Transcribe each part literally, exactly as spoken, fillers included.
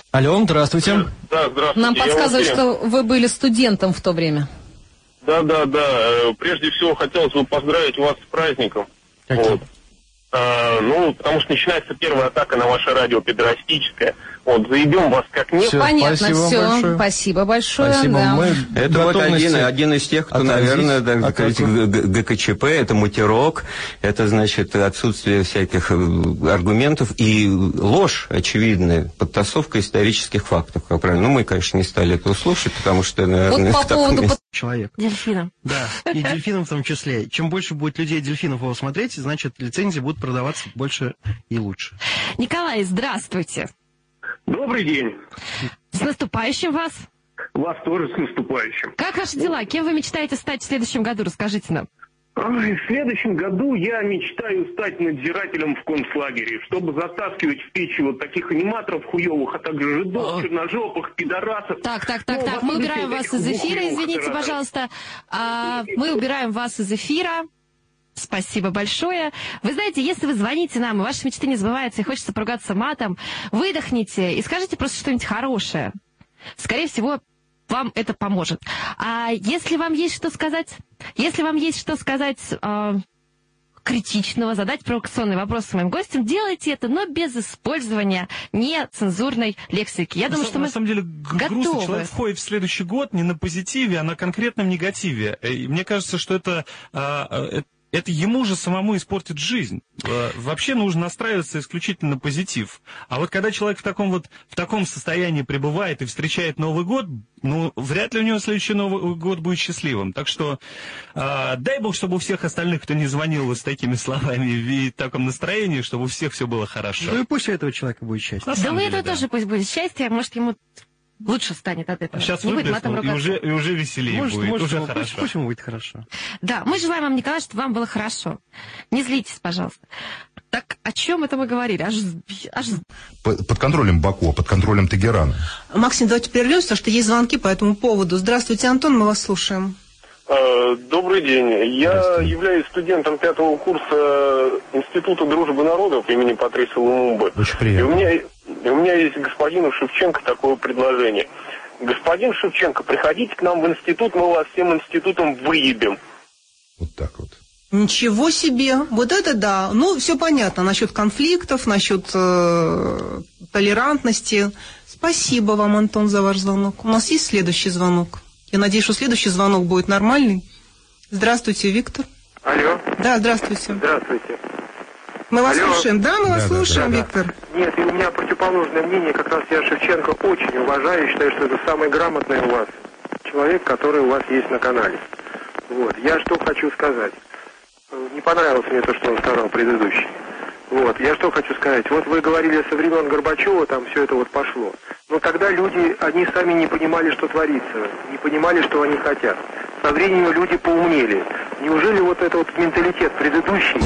Алло, здравствуйте. Да, здравствуйте. Нам подсказывают, что вы были студентом в то время. Да, да, да. Прежде всего, хотелось бы поздравить вас с праздником. Вот. А, ну, потому что начинается первая атака на ваше радио педерастическая. Вот, заебем вас как нет. Все, понятно, спасибо все. большое. Спасибо большое. Спасибо. Да. Мы это вот один, один из тех, кто, наверное, так сказать, ГКЧП, это матерок, это, значит, отсутствие всяких аргументов и ложь очевидная, подтасовка исторических фактов, как правильно. Ну, мы, конечно, не стали этого слушать, потому что, наверное, вот по поводу месте... человек. Дельфином. Да, и дельфином в том числе. Чем больше будет людей дельфинов его смотреть, значит, лицензии будут продаваться больше и лучше. Николай, здравствуйте. Добрый день. С наступающим вас. Вас тоже с наступающим. Как ваши дела? Кем вы мечтаете стать в следующем году? Расскажите нам. Ой, в следующем году я мечтаю стать надзирателем в концлагере, чтобы затаскивать в печи вот таких аниматоров хуевых, а также жидов, черножопых, пидорасов. Так, так, так, ну, так. Мы убираем вас из эфира, извините, пожалуйста. А, мы убираем вас из эфира. Спасибо большое. Вы знаете, если вы звоните нам, и ваши мечты не сбываются, и хочется поругаться матом, выдохните и скажите просто что-нибудь хорошее. Скорее всего, вам это поможет. А если вам есть что сказать, если вам есть что сказать э, критичного, задать провокационный вопрос моим гостям, делайте это, но без использования нецензурной лексики. Я на думаю, сам, что мы на самом деле готовы. грустно. Человек входит в следующий год не на позитиве, а на конкретном негативе. И мне кажется, что это... Э, это ему же самому испортит жизнь. Вообще нужно настраиваться исключительно на позитив. А вот когда человек в таком вот в таком состоянии пребывает и встречает Новый год, ну, вряд ли у него следующий Новый год будет счастливым. Так что э, дай бог, чтобы у всех остальных, кто не звонил вот с такими словами и в таком настроении, чтобы у всех все было хорошо. Ну и пусть у этого человека будет счастье. Да у этого да. тоже пусть будет счастье, может ему... Лучше станет от этого. Сейчас не выплеснул, и уже, и уже веселее может, будет, может, уже ему, хорошо. Пусть, пусть ему будет хорошо. Да, мы желаем вам, Николай, чтобы вам было хорошо. Не злитесь, пожалуйста. Так о чем это мы говорили? Аж, аж... Под, под контролем Баку, под контролем Тегерана. Максим, давайте прервемся, потому что есть звонки по этому поводу. Здравствуйте, Антон, мы вас слушаем. Добрый день. Я являюсь студентом пятого курса Института дружбы народов имени Патриса Лумумбы. Очень приятно. И у меня, и у меня есть к господину Шевченко такое предложение. Господин Шевченко, приходите к нам в институт, мы вас всем институтом выебем. Вот так вот. Ничего себе. Вот это да. Ну, все понятно насчет конфликтов, насчет э, толерантности. Спасибо вам, Антон, за ваш звонок. У нас есть следующий звонок. Я надеюсь, что следующий звонок будет нормальный. Здравствуйте, Виктор. Алло. Да, здравствуйте. Здравствуйте. Мы вас Алло. слушаем. Да, мы вас Да, слушаем, да, да. Виктор. Нет, и у меня противоположное мнение. Как раз я Шевченко очень уважаю. Считаю, что это самый грамотный у вас человек, который у вас есть на канале. Вот. Я что хочу сказать. Не понравилось мне то, что он сказал предыдущий. Вот. Я что хочу сказать. Вот вы говорили, со времен Горбачева там все это вот пошло. Но тогда люди, они сами не понимали, что творится. Не понимали, что они хотят. Со временем люди поумнели. Неужели вот этот вот менталитет предыдущий...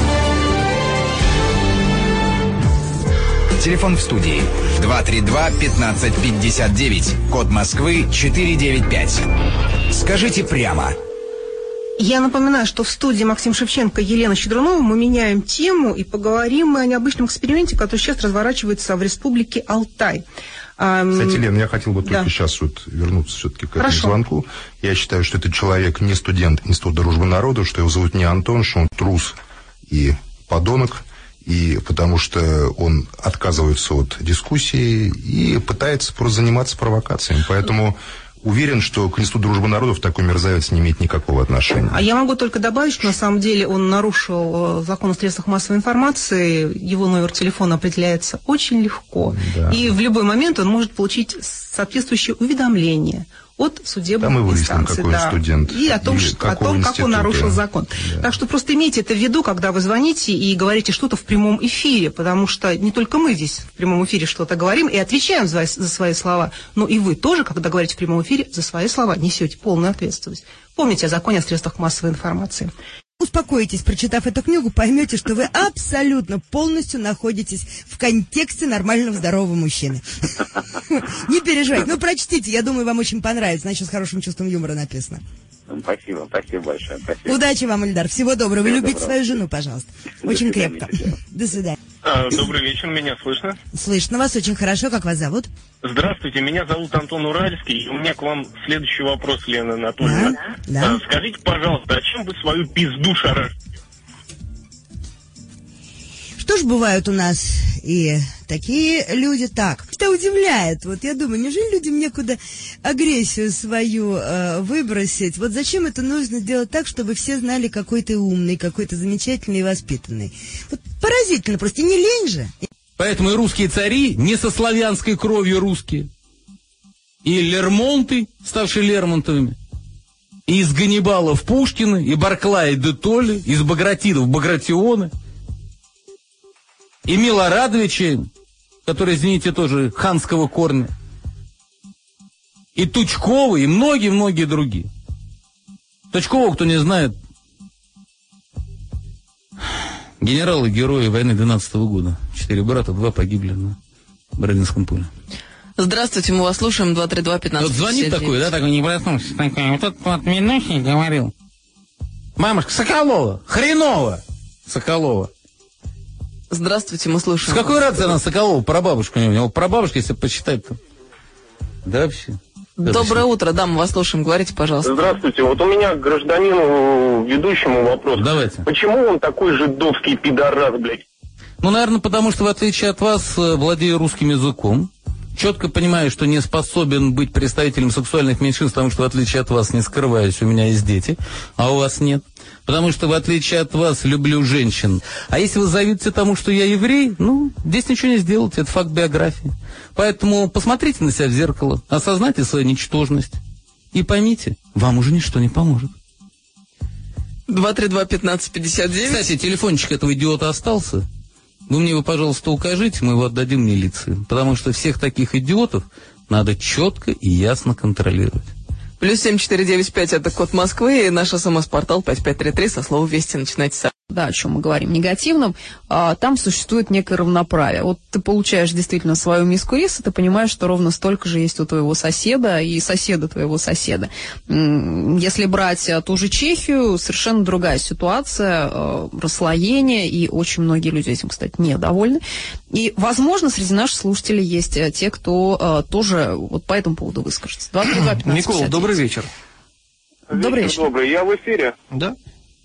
Телефон в студии два три два пятнадцать пятьдесят девять, код Москвы четыре девять пять. Скажите прямо. Я напоминаю, что в студии Максим Шевченко и Елена Щедрунова мы меняем тему и поговорим мы о необычном эксперименте, который сейчас разворачивается в республике Алтай. Кстати, Лен, я хотел бы только да. сейчас вот вернуться все-таки к этому Хорошо. звонку. Я считаю, что этот человек не студент Института дружбы народов, что его зовут не Антон, что он трус и подонок, и потому что он отказывается от дискуссии и пытается просто заниматься провокациями. Поэтому уверен, что к Институту дружбы народов такой мерзавец не имеет никакого отношения. А я могу только добавить, что на самом деле он нарушил закон о средствах массовой информации. Его номер телефона определяется очень легко. Да. И в любой момент он может получить соответствующее уведомление от судебной Там мы выясним, инстанции. какой да. студент. И о том, что, о том как он нарушил закон. Да. Так что просто имейте это в виду, когда вы звоните и говорите что-то в прямом эфире, потому что не только мы здесь в прямом эфире что-то говорим и отвечаем за, за свои слова, но и вы тоже, когда говорите в прямом эфире, за свои слова несете полную ответственность. Помните о законе о средствах массовой информации. Успокойтесь, прочитав эту книгу, поймете, что вы абсолютно полностью находитесь в контексте нормального здорового мужчины. Не переживайте, ну прочтите, я думаю, вам очень понравится, значит, с хорошим чувством юмора написано. Спасибо, спасибо большое. Спасибо. Удачи вам, Ильдар, всего доброго. Вы любите свою жену, пожалуйста. Очень крепко. До свидания. А, добрый вечер, меня слышно? Слышно вас очень хорошо. Как вас зовут? Здравствуйте, меня зовут Антон Уральский. У меня к вам следующий вопрос, Лена Анатольевна. Да, да. А, скажите, пожалуйста, а чем вы свою пизду шарашите? Что ж, бывают у нас и такие люди. Так, что удивляет, вот я думаю, неужели людям некуда агрессию свою э, выбросить? Вот зачем это нужно делать так, чтобы все знали, какой ты умный, какой ты замечательный и воспитанный? Вот поразительно, просто не лень же. Поэтому и русские цари не со славянской кровью русские. И Лермонты, ставшие Лермонтовыми, и из Ганнибалов Пушкины, и Барклая де Толли, из Багратидов Багратионы. И Милорадовичи, который, извините, тоже ханского корня. И Тучкова, и многие-многие другие. Тучкова, кто не знает, генералы-герои войны двенадцатого года. Четыре брата, два погибли на Бородинском поле. Здравствуйте, мы вас слушаем, два три два пятнадцать. Вот звонит такой, да, такой не проснулся, такой, вот этот вот минутник говорил. Мамушка, Соколова, хреново, Соколова. Здравствуйте, мы слушаем. С какой радости она Соколова, прабабушка у него? Прабабушка, если почитать, то... Да вообще. Доброе утро, да, мы вас слушаем, говорите, пожалуйста. Здравствуйте, вот у меня к гражданину ведущему вопрос. Давайте. Почему он такой жидовский пидорас, блядь? Ну, наверное, потому что, в отличие от вас, владею русским языком, четко понимаю, что не способен быть представителем сексуальных меньшинств, потому что, в отличие от вас, не скрываюсь, у меня есть дети, а у вас нет. Потому что, в отличие от вас, люблю женщин. А если вы завидуете тому, что я еврей, ну, здесь ничего не сделаете, это факт биографии. Поэтому посмотрите на себя в зеркало, осознайте свою ничтожность и поймите, вам уже ничто не поможет. два три два пятнадцать пятьдесят девять. Кстати, телефончик этого идиота остался. Вы мне его, пожалуйста, укажите, мы его отдадим милиции. Потому что всех таких идиотов надо четко и ясно контролировать. Плюс семь четыре девять пять это код Москвы, и наш смс-портал пять пять три три со слова «Вести» начинайте сами. Да, о чем мы говорим, негативном, а, там существует некое равноправие. Вот ты получаешь действительно свою миску риса, ты понимаешь, что ровно столько же есть у твоего соседа и соседа твоего соседа. Если брать ту же Чехию, совершенно другая ситуация, а, расслоение, и очень многие люди этим, кстати, недовольны. И, возможно, среди наших слушателей есть те, кто а, тоже вот по этому поводу выскажется. два три два пятнадцать Микола, добрый вечер. Добрый вечер. Добрый, я в эфире. Да.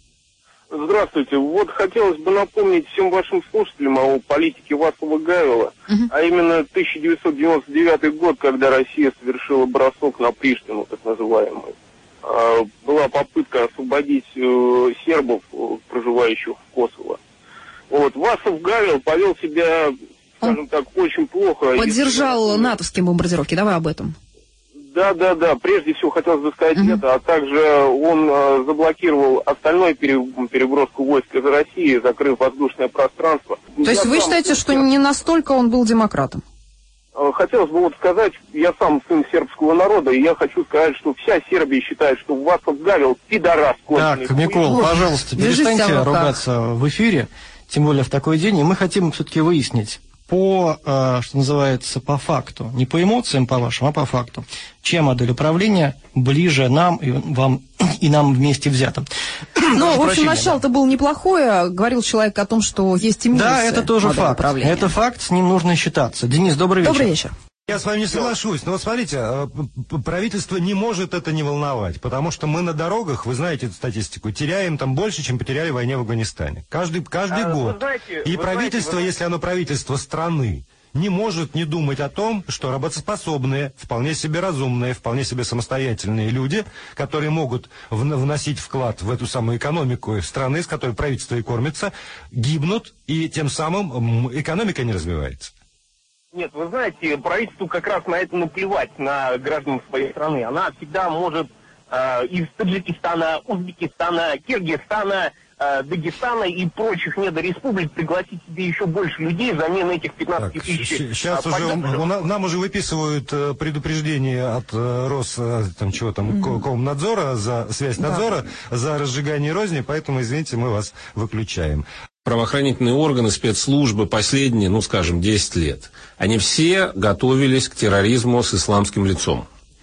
Здравствуйте. Вот хотелось бы напомнить всем вашим слушателям о политике Вацлава Гавела, uh-huh. а именно тысяча девятьсот девяносто девятый год, когда Россия совершила бросок на Приштину, так называемый. А, была попытка освободить э, сербов, проживающих в Косово. Вот. Вацлав Гавел повел себя, скажем так, очень плохо. Поддержал и... натовские бомбардировки. Давай об этом. Да, да, да. Прежде всего хотелось бы сказать uh-huh. это, а также он э, заблокировал остальную переброску войск из России, закрыв воздушное пространство. То я есть вы считаете, что не настолько он был демократом? Э, хотелось бы вот сказать, я сам сын сербского народа, и я хочу сказать, что вся Сербия считает, что Вацлав Гавел пидорас конченый. Так, Микола, пожалуйста, перестаньте ругаться в эфире, тем более в такой день, и мы хотим все-таки выяснить. По, э, что называется, по факту, не по эмоциям, по-вашему, а по факту, чья модель управления ближе нам и вам и нам вместе взятым. Ну, в общем, начало-то было неплохое. Говорил человек о том, что есть и минусы. Да, это тоже факт. Это факт, с ним нужно считаться. Денис, добрый вечер. Добрый вечер. Я с вами не соглашусь, но вот смотрите, правительство не может это не волновать, потому что мы на дорогах, вы знаете эту статистику, теряем там больше, чем потеряли в войне в Афганистане. Каждый, каждый а, год. Знаете, и правительство, знаете, если оно правительство страны, не может не думать о том, что работоспособные, вполне себе разумные, вполне себе самостоятельные люди, которые могут вносить вклад в эту самую экономику страны, с которой правительство и кормится, гибнут, и тем самым экономика не развивается. Нет, вы знаете, правительству как раз на это наплевать, на граждан своей страны. Она всегда может э, из Таджикистана, Узбекистана, Киргизстана, э, Дагестана и прочих недореспублик пригласить себе еще больше людей взамен этих пятнадцати тысяч. Сейчас а, уже у, нам уже выписывают предупреждение от э, Рос, там чего там, mm-hmm. Комнадзора за связь надзора, да. за разжигание розни, поэтому, извините, мы вас выключаем. Правоохранительные органы, спецслужбы последние, ну, скажем, десять лет, они все готовились к терроризму с исламским лицом.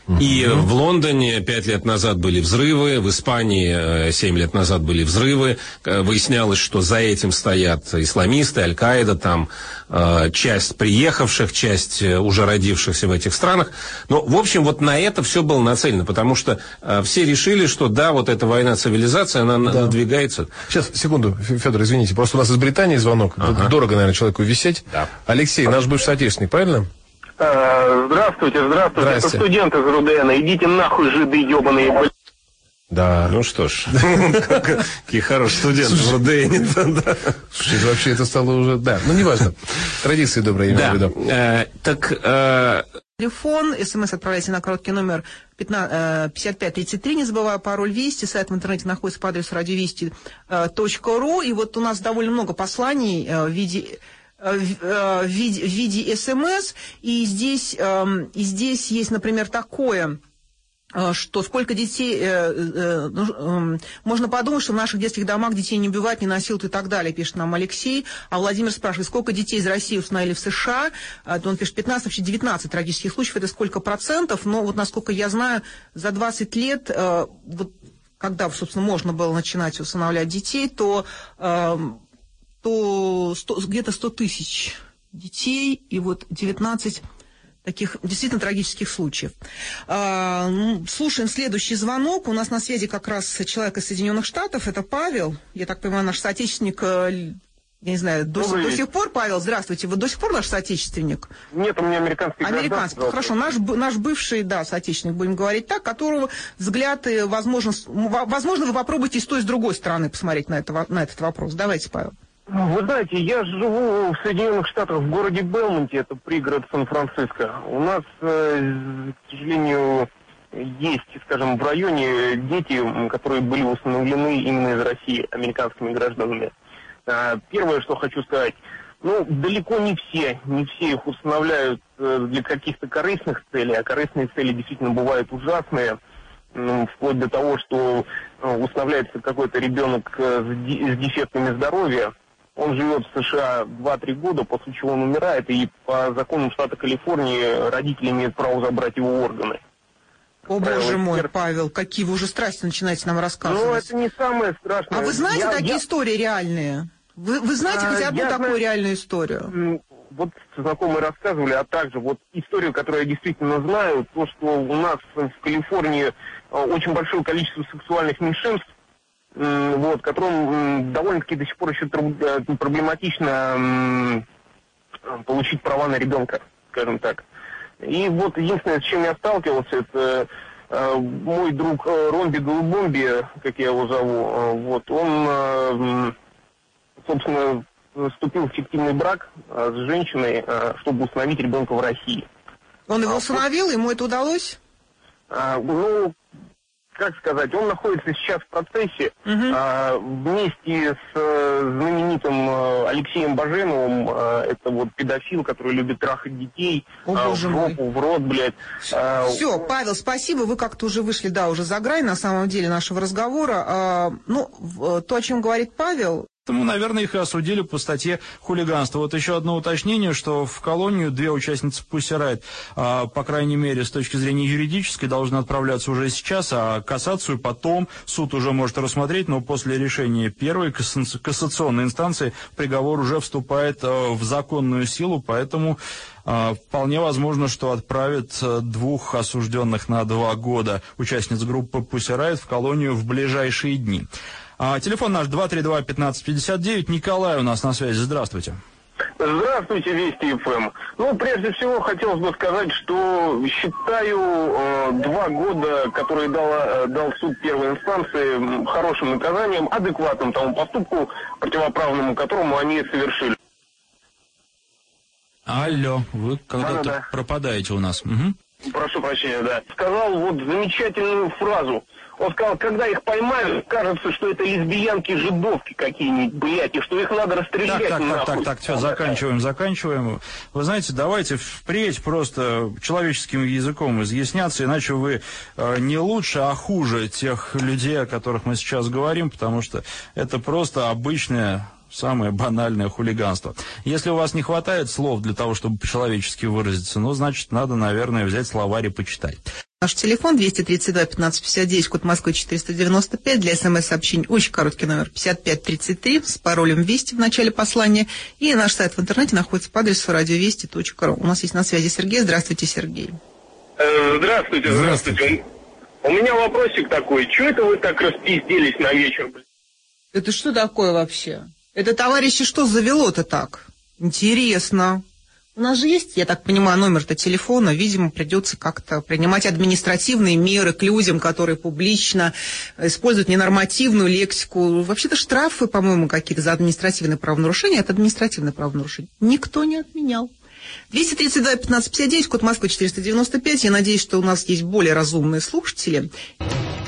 И mm-hmm. в Лондоне пять лет назад были взрывы, в Испании семь лет назад были взрывы. Выяснялось, что за этим стоят исламисты, Аль-Каида, там часть приехавших, часть уже родившихся в этих странах. Но, в общем, вот на это все было нацелено, потому что все решили, что да, вот эта война цивилизации, она да. надвигается. Сейчас, секунду, Федор, извините, просто у нас из Британии звонок. Ага. Дорого, наверное, человеку висеть. Да. Алексей, наш бывший соотечественник, правильно? Здравствуйте, здравствуйте, это студент из РУДН. Идите нахуй, жиды ебаные, блядь. Да. Ну что ж, какие хорошие студенты в РУДН. Слушай, вообще это стало уже, да, ну неважно. Традиции добрые, имею в виду. Так... Телефон, смс отправляйте на короткий номер пятьдесят пять тридцать три, не забывая пароль Вести, сайт в интернете находится по адресу радиовести точка ру, и вот у нас довольно много посланий в виде... в виде, в виде СМС, и здесь, и здесь есть, например, такое, что сколько детей, можно подумать, что в наших детских домах детей не убивают, не насилуют и так далее, пишет нам Алексей. А Владимир спрашивает, сколько детей из России установили в США? Он пишет, пятнадцать, вообще девятнадцать трагических случаев, это сколько процентов? Но вот, насколько я знаю, за двадцать лет, вот, когда, собственно, можно было начинать усыновлять детей, то... то где-то сто тысяч детей и вот девятнадцать таких действительно трагических случаев. А, ну, слушаем следующий звонок. У нас на связи как раз человек из Соединенных Штатов. Это Павел. Я так понимаю, наш соотечественник, я не знаю, до, до сих пор, Павел, здравствуйте. Вы до сих пор наш соотечественник? Нет, у меня американский гражданство. Американский. Хорошо. Наш, наш бывший, да, соотечественник, будем говорить так, которого взгляд, возможно, возможно, вы попробуйте и с той, и с другой стороны посмотреть на, это, на этот вопрос. Давайте, Павел. Вы знаете, я живу в Соединенных Штатах, в городе Белмонте, это пригород Сан-Франциско. У нас, к сожалению, есть, скажем, в районе дети, которые были усыновлены именно из России американскими гражданами. Первое, что хочу сказать, ну, далеко не все, не все их усыновляют для каких-то корыстных целей, а корыстные цели действительно бывают ужасные. Вплоть до того, что усыновляется какой-то ребенок с дефектами здоровья. Он живет в США два-три года, после чего он умирает, и по законам штата Калифорнии родители имеют право забрать его органы. О, боже мой, Павел, какие вы уже страсти начинаете нам рассказывать. Ну, это не самое страшное. А вы знаете я, такие я... истории реальные? Вы, вы знаете а, хоть одну такую знаю... реальную историю? Вот знакомые рассказывали, а также вот историю, которую я действительно знаю, то, что у нас в Калифорнии очень большое количество сексуальных меньшинств, вот, которым довольно-таки до сих пор еще проблематично получить права на ребенка, скажем так. И вот единственное, с чем я сталкивался, это мой друг Ромби Голубомби, как я его зову, вот, он, собственно, вступил в фиктивный брак с женщиной, чтобы усыновить ребенка в России. Он его усыновил, ему это удалось? А, ну, как сказать, он находится сейчас в процессе. Uh-huh. а, вместе с а, знаменитым а, Алексеем Баженовым, а, это вот педофил, который любит трахать детей, О, а, в жопу, в рот, блядь. А, Все, Павел, спасибо, вы как-то уже вышли, да, уже за грань, на самом деле, нашего разговора. А, ну, то, о чем говорит Павел... Поэтому, наверное, их и осудили по статье хулиганства. Вот еще одно уточнение, что в колонию две участницы Pussy Riot, а, по крайней мере, с точки зрения юридической, должны отправляться уже сейчас, а кассацию потом суд уже может рассмотреть, но после решения первой кассационной инстанции приговор уже вступает а, в законную силу, поэтому а, вполне возможно, что отправят а, двух осужденных на два года участниц группы Pussy Riot в колонию в ближайшие дни. А, телефон наш два три два пятнадцать пятьдесят девять. Николай у нас на связи. Здравствуйте. Здравствуйте, Вести эф эм. Ну, прежде всего, хотелось бы сказать, что считаю э, два года, которые дал, э, дал суд первой инстанции, хорошим наказанием, адекватным тому поступку, противоправному которому они совершили. Алло, вы когда-то да, да. пропадаете у нас. Угу. Прошу прощения, да. Сказал вот замечательную фразу. Он сказал, когда их поймают, кажется, что это лесбиянки-жидовки какие-нибудь, блядь, и что их надо расстрелять. Так, так, нахуй. так, так, так, все, заканчиваем, заканчиваем. Вы знаете, давайте впредь просто человеческим языком изъясняться, иначе вы э, не лучше, а хуже тех людей, о которых мы сейчас говорим, потому что это просто обычная самое банальное хулиганство. Если у вас не хватает слов для того, чтобы по-человечески выразиться, ну, значит, надо, наверное, взять словарь и почитать. Наш телефон двести тридцать два пятнадцать пятьдесят девять, код Москвы четыреста девяносто пять. Для смс-сообщений очень короткий номер пятьдесят пять тридцать три с паролем «Вести» в начале послания. И наш сайт в интернете находится по адресу радиовести точка ру. У нас есть на связи Сергей. Здравствуйте, Сергей. Здравствуйте, здравствуйте. У меня вопросик такой. Чего это вы так распизделись на вечер? Это что такое вообще? Это, товарищи, что завело-то так? Интересно. У нас же есть, я так понимаю, номер-то телефона. Видимо, придется как-то принимать административные меры к людям, которые публично используют ненормативную лексику. Вообще-то штрафы, по-моему, какие-то за административные правонарушения. Это административное правонарушение. Никто не отменял. двести тридцать два пятнадцать пятьдесят девять, код Москвы четыреста девяносто пять. Я надеюсь, что у нас есть более разумные слушатели.